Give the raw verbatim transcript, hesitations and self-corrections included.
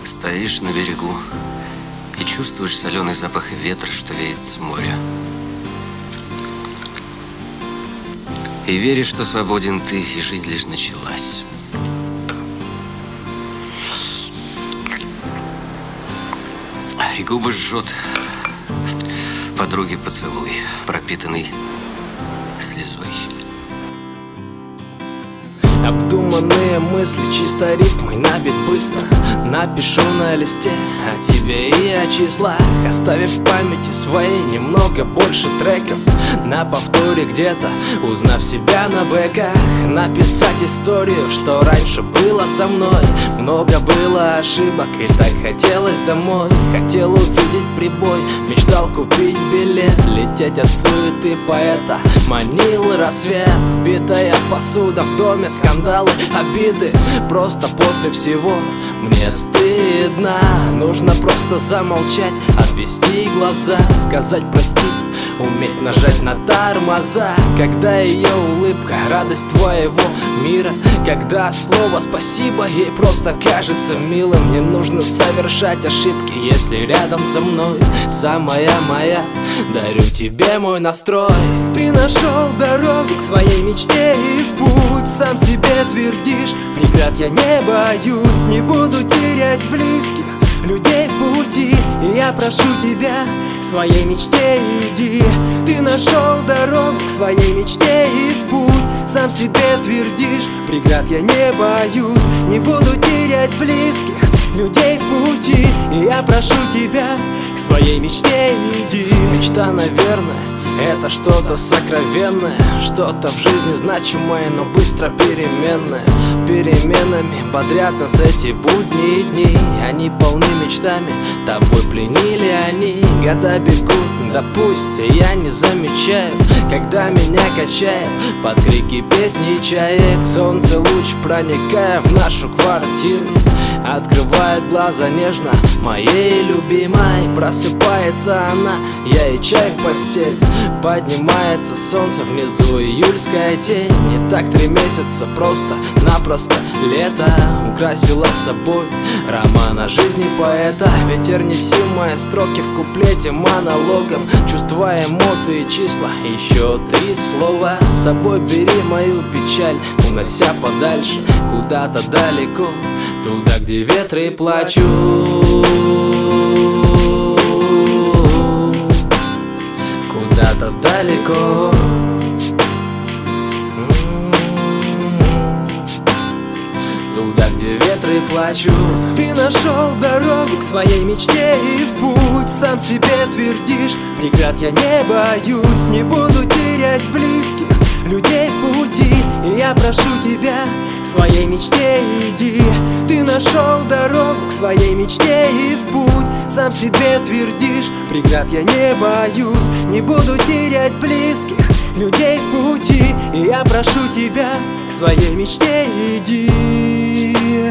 Стоишь на берегу и чувствуешь соленый запах ветра, что веет с моря. И веришь, что свободен ты, и жизнь лишь началась. И губы жжет подруги поцелуй, пропитанный слезой. Обдуманные мысли, чисто рифмой набит быстро. Напишу на листе о тебе и о числах, оставив в памяти своей немного больше треков. На повторе где-то, узнав себя на бэках, написать историю, что раньше было со мной. Много было ошибок, и так хотелось домой. Хотел увидеть прибой, мечтал купить билет, лететь от суеты поэта манил рассвет. Битая посуда в доме, скандалы, обиды. Просто после всего мне стыдно. Нужно просто замолчать, отвести глаза, сказать прости, уметь нажать на тормоза. Когда ее улыбка, радость твоего мира, когда слово спасибо ей просто кажется милым. Не нужно совершать ошибки, если рядом со мной самая моя. Дарю тебе мой настрой. Ты нашел дорогу к своей мечте и в путь сам себе твердишь: преград я не боюсь, не буду терять близких людей в пути. И я прошу тебя, к своей мечте иди. Ты нашел дорогу к своей мечте и в путь сам себе твердишь: преград я не боюсь, не буду терять близких людей в пути. И я прошу тебя, к своей мечте иди. Мечта, наверное, это что-то сокровенное, что-то в жизни значимое, но быстро переменное. Переменами бодрят нас эти будние дни. Они полны мечтами, тобой пленили они. Года бегут, да пусть, я не замечаю, когда меня качает под крики песни чаек. Солнце луч, проникая в нашу квартиру, открывает глаза нежно моей любимой. Просыпается она, я и чай в постель. Поднимается солнце, внизу июльская тень. Не так три месяца, просто-напросто лето украсило собой роман о жизни поэта. Ветер, неси мои строки в куплете монологом. Чувства, эмоции, числа, еще три слова. С собой бери мою печаль, унося подальше, куда-то далеко, туда, где ветры плачут, куда-то далеко, туда, где ветры плачут. Ты нашел дорогу к своей мечте и в путь сам себе твердишь: преград я не боюсь, не буду терять близких людей в пути. И я прошу тебя, к своей мечте иди. Ты нашел дорогу к своей мечте и в путь сам себе твердишь: преград я не боюсь, не буду терять близких людей в пути. И я прошу тебя, к своей мечте иди.